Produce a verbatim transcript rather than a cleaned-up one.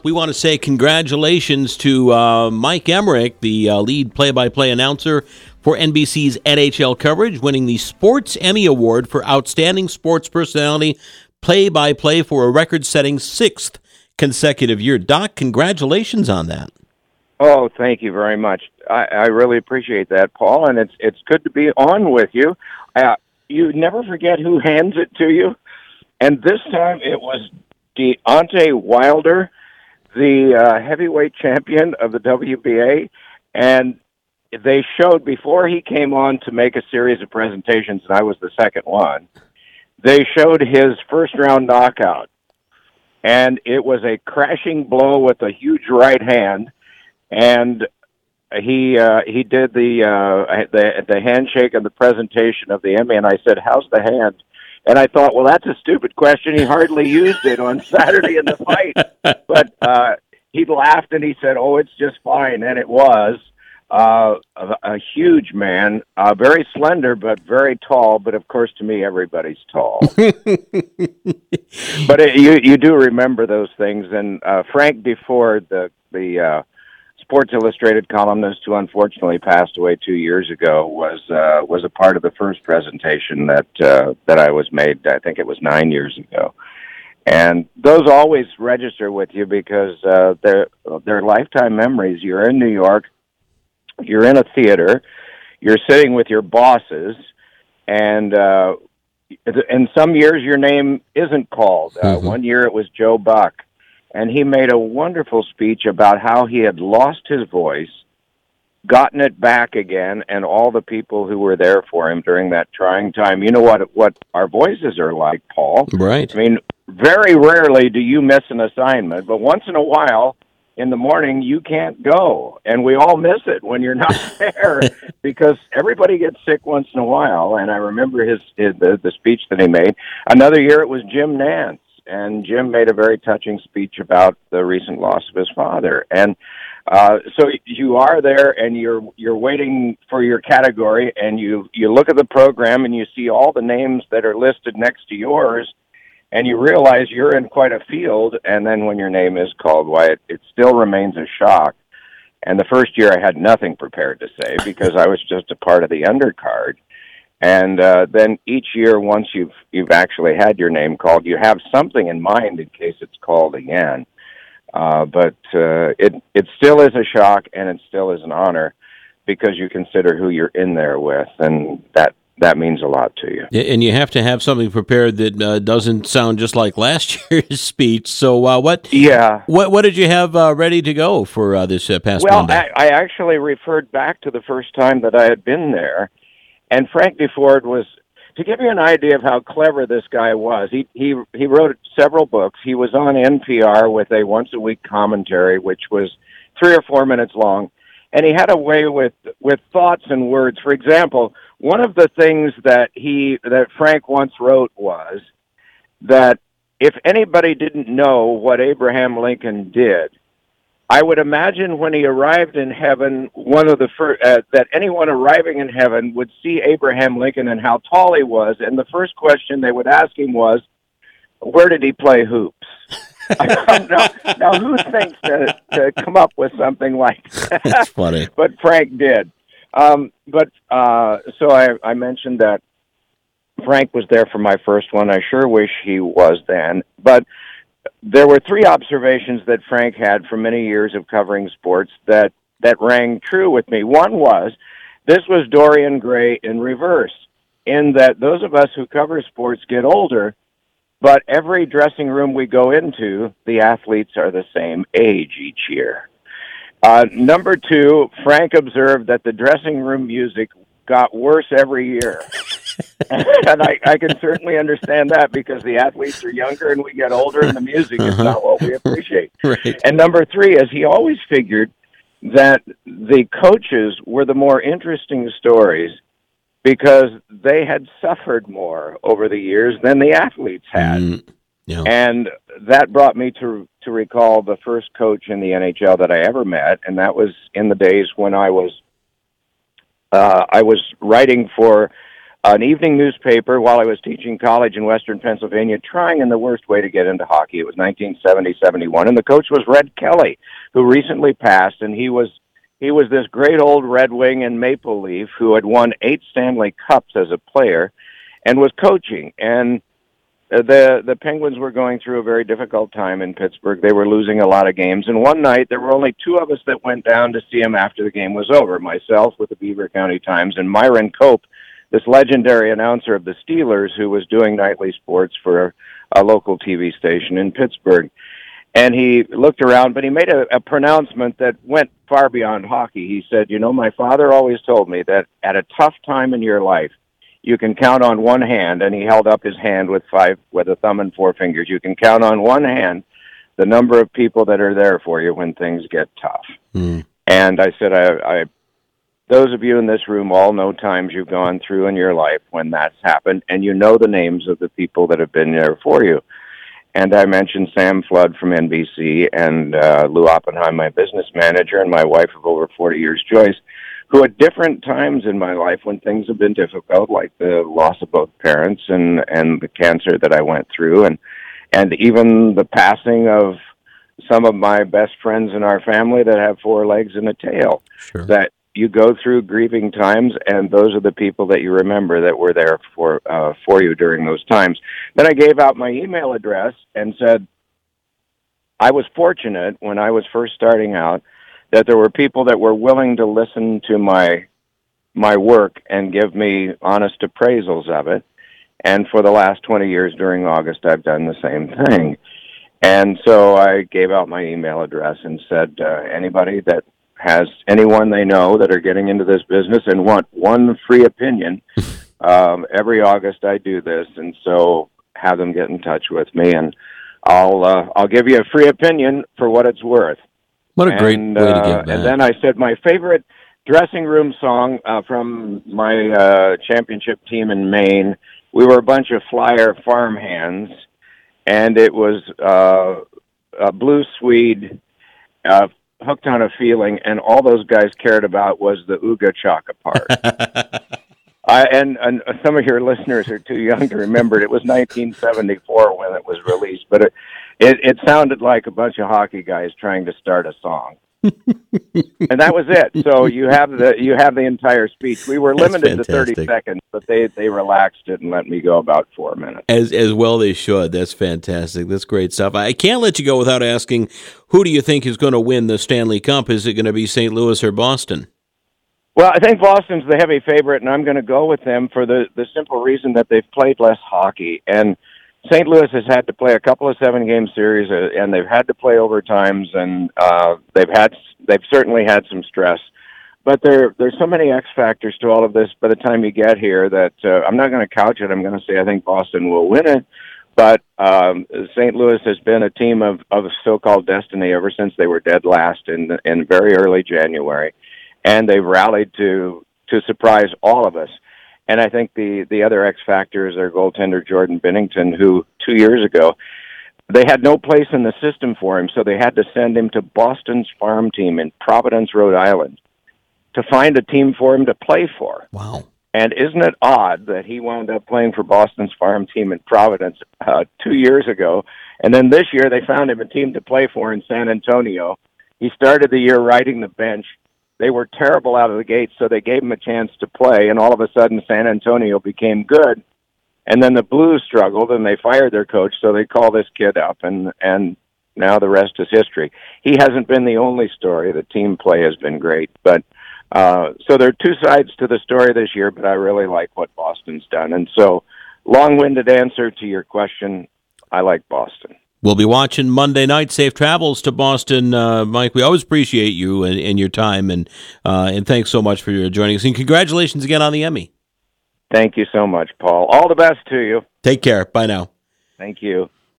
We want to say congratulations to uh, Mike Emmerich, the uh, lead play-by-play announcer for N B C's N H L coverage, winning the Sports Emmy Award for Outstanding Sports Personality play-by-play for a record-setting sixth consecutive year. Doc, congratulations on that. Oh, thank you very much. I, I really appreciate that, Paul, and it's it's good to be on with you. Uh, you never forget who hands it to you, and this time it was Deontay Wilder, the uh, heavyweight champion of the W B A, and they showed before he came on to make a series of presentations, and I was the second one, they showed his first-round knockout, and it was a crashing blow with a huge right hand, and he uh, he did the, uh, the the handshake and the presentation of the Emmy, and I said, "How's the hand?" And I thought, well, that's a stupid question. He hardly used it on Saturday in the fight. But uh, he laughed and he said, oh, it's just fine. And it was uh, a, a huge man, uh, very slender, but very tall. But, of course, to me, everybody's tall. But it, you you do remember those things. And uh, Frank Deford, the, the uh, Sports Illustrated columnist who unfortunately passed away two years ago, was uh, was a part of the first presentation that uh, that I was made. I think it was nine years ago, and those always register with you because uh, they're they're lifetime memories. You're in New York, you're in a theater, you're sitting with your bosses, and uh, in some years your name isn't called. Uh, mm-hmm. One year it was Joe Buck. And he made a wonderful speech about how he had lost his voice, gotten it back again, and all the people who were there for him during that trying time. You know what what our voices are like, Paul. Right. I mean, very rarely do you miss an assignment, but once in a while, in the morning, you can't go. And we all miss it when you're not there because everybody gets sick once in a while. And I remember his, his the, the speech that he made. Another year, it was Jim Nantz. And Jim made a very touching speech about the recent loss of his father. And uh, so you are there, and you're you're waiting for your category, and you, you look at the program, and you see all the names that are listed next to yours, and you realize you're in quite a field, and then when your name is called, why, it, it still remains a shock. And the first year I had nothing prepared to say because I was just a part of the undercard. And uh, then each year, once you've you've actually had your name called, you have something in mind in case it's called again. Uh, but uh, it it still is a shock, and it still is an honor because you consider who you're in there with, and that that means a lot to you. And you have to have something prepared that uh, doesn't sound just like last year's speech. So uh, what? Yeah. What what did you have uh, ready to go for uh, this uh, past well, Monday? Well, I, I actually referred back to the first time that I had been there. And Frank Deford was, to give you an idea of how clever this guy was, he, he, he wrote several books. He was on N P R with a once-a-week commentary, which was three or four minutes long. And he had a way with, with thoughts and words. For example, one of the things that he that Frank once wrote was that if anybody didn't know what Abraham Lincoln did, I would imagine when he arrived in heaven, one of the first, uh, that anyone arriving in heaven would see Abraham Lincoln and how tall he was, and the first question they would ask him was, where did he play hoops? now, now, who thinks to, to come up with something like that? That's funny. But Frank did. Um, but uh, so I, I mentioned that Frank was there for my first one. I sure wish he was then, but there were three observations that Frank had for many years of covering sports that, that rang true with me. One was, this was Dorian Gray in reverse, in that those of us who cover sports get older, but every dressing room we go into, the athletes are the same age each year. Uh, number two, Frank observed that the dressing room music got worse every year. And I, I can certainly understand that because the athletes are younger and we get older and the music is uh-huh. not what we appreciate. Right. And number three is he always figured that the coaches were the more interesting stories because they had suffered more over the years than the athletes had. Mm, yeah. And that brought me to to recall the first coach in the N H L that I ever met, and that was in the days when I was uh, I was writing for an evening newspaper while I was teaching college in Western Pennsylvania, trying in the worst way to get into hockey. It was nineteen seventy seventy-one, and the coach was Red Kelly, who recently passed, and he was he was this great old Red Wing and Maple Leaf who had won eight Stanley Cups as a player and was coaching. And the the Penguins were going through a very difficult time in Pittsburgh. They were losing a lot of games, and one night there were only two of us that went down to see him after the game was over, myself with the Beaver County Times and Myron Cope, this legendary announcer of the Steelers who was doing nightly sports for a local T V station in Pittsburgh. And he looked around, but he made a, a pronouncement that went far beyond hockey. He said, you know, my father always told me that at a tough time in your life, you can count on one hand, and he held up his hand with five, with a thumb and four fingers. You can count on one hand the number of people that are there for you when things get tough. Mm. And I said, I, I those of you in this room all know times you've gone through in your life when that's happened, and you know the names of the people that have been there for you. And I mentioned Sam Flood from N B C and uh, Lou Oppenheim, my business manager, and my wife of over forty years, Joyce, who at different times in my life when things have been difficult, like the loss of both parents and, and the cancer that I went through, and, and even the passing of some of my best friends in our family that have four legs and a tail, sure. that you go through grieving times, and those are the people that you remember that were there for uh, for you during those times. Then I gave out my email address and said, I was fortunate when I was first starting out that there were people that were willing to listen to my my work and give me honest appraisals of it. And for the last twenty years during August, I've done the same thing. And so I gave out my email address and said, uh, anybody that has anyone they know that are getting into this business and want one free opinion, um, every August I do this, and so have them get in touch with me, and I'll uh, I'll give you a free opinion for what it's worth. What a great and, way to uh, give back. And then I said my favorite dressing room song uh, from my uh, championship team in Maine. We were a bunch of Flyer farmhands, and it was uh, a Blue Swede, uh, Hooked on a Feeling, and all those guys cared about was the Ooga Chaka part. I, and, and some of your listeners are too young to remember it. It was nineteen seventy-four when it was released, but it, it, it sounded like a bunch of hockey guys trying to start a song. And that was it. So you have the you have the entire speech. We were limited to thirty seconds, but they, they relaxed it and let me go about four minutes. As as well they should. That's fantastic. That's great stuff. I can't let you go without asking, who do you think is going to win the Stanley Cup? Is it going to be Saint Louis or Boston? Well, I think Boston's the heavy favorite, and I'm going to go with them for the, the simple reason that they've played less hockey. And Saint Louis has had to play a couple of seven-game series, uh, and they've had to play overtimes, and uh, they've had they've certainly had some stress. But there there's so many X factors to all of this by the time you get here that uh, I'm not going to couch it. I'm going to say I think Boston will win it. But um, Saint Louis has been a team of, of so-called destiny ever since they were dead last in in very early January, and they've rallied to to surprise all of us. And I think the, the other X factor is their goaltender, Jordan Binnington, who two years ago, they had no place in the system for him, so they had to send him to Boston's farm team in Providence, Rhode Island, to find a team for him to play for. Wow. And isn't it odd that he wound up playing for Boston's farm team in Providence uh, two years ago, and then this year they found him a team to play for in San Antonio. He started the year riding the bench. They were terrible out of the gate, so they gave him a chance to play, and all of a sudden San Antonio became good. And then the Blues struggled, and they fired their coach, so they call this kid up, and, and now the rest is history. He hasn't been the only story. The team play has been great. But uh, so there are two sides to the story this year, but I really like what Boston's done. And so long-winded answer to your question, I like Boston. We'll be watching Monday night. Safe travels to Boston, uh, Mike. We always appreciate you and, and your time, and uh, and thanks so much for your joining us. And congratulations again on the Emmy. Thank you so much, Paul. All the best to you. Take care. Bye now. Thank you.